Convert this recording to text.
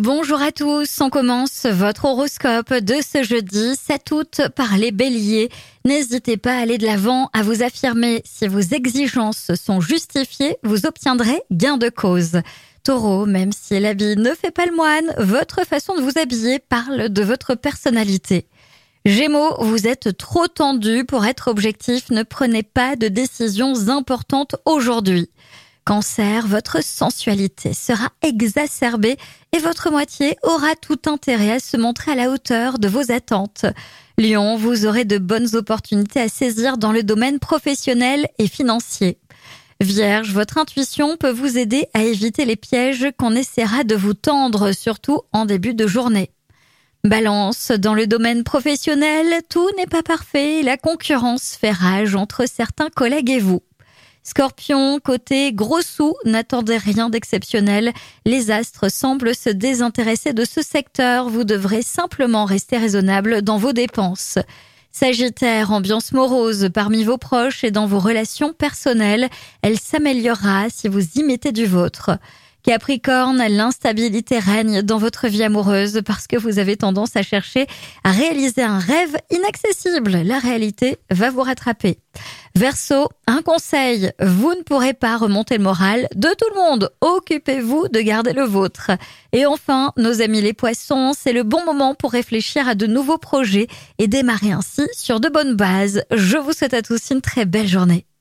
Bonjour à tous, on commence votre horoscope de ce jeudi 7 août par les béliers. N'hésitez pas à aller de l'avant, à vous affirmer. Si vos exigences sont justifiées, vous obtiendrez gain de cause. Taureau, même si l'habit ne fait pas le moine, votre façon de vous habiller parle de votre personnalité. Gémeaux, vous êtes trop tendu pour être objectif, ne prenez pas de décisions importantes aujourd'hui. Cancer, votre sensualité sera exacerbée et votre moitié aura tout intérêt à se montrer à la hauteur de vos attentes. Lion, vous aurez de bonnes opportunités à saisir dans le domaine professionnel et financier. Vierge, votre intuition peut vous aider à éviter les pièges qu'on essaiera de vous tendre, surtout en début de journée. Balance, dans le domaine professionnel, tout n'est pas parfait, la concurrence fait rage entre certains collègues et vous. Scorpion, côté gros sous, n'attendez rien d'exceptionnel. Les astres semblent se désintéresser de ce secteur. Vous devrez simplement rester raisonnable dans vos dépenses. Sagittaire, ambiance morose parmi vos proches et dans vos relations personnelles. Elle s'améliorera si vous y mettez du vôtre. Capricorne, l'instabilité règne dans votre vie amoureuse parce que vous avez tendance à chercher à réaliser un rêve inaccessible. La réalité va vous rattraper. Verseau, un conseil, vous ne pourrez pas remonter le moral de tout le monde. Occupez-vous de garder le vôtre. Et enfin, nos amis les poissons, c'est le bon moment pour réfléchir à de nouveaux projets et démarrer ainsi sur de bonnes bases. Je vous souhaite à tous une très belle journée.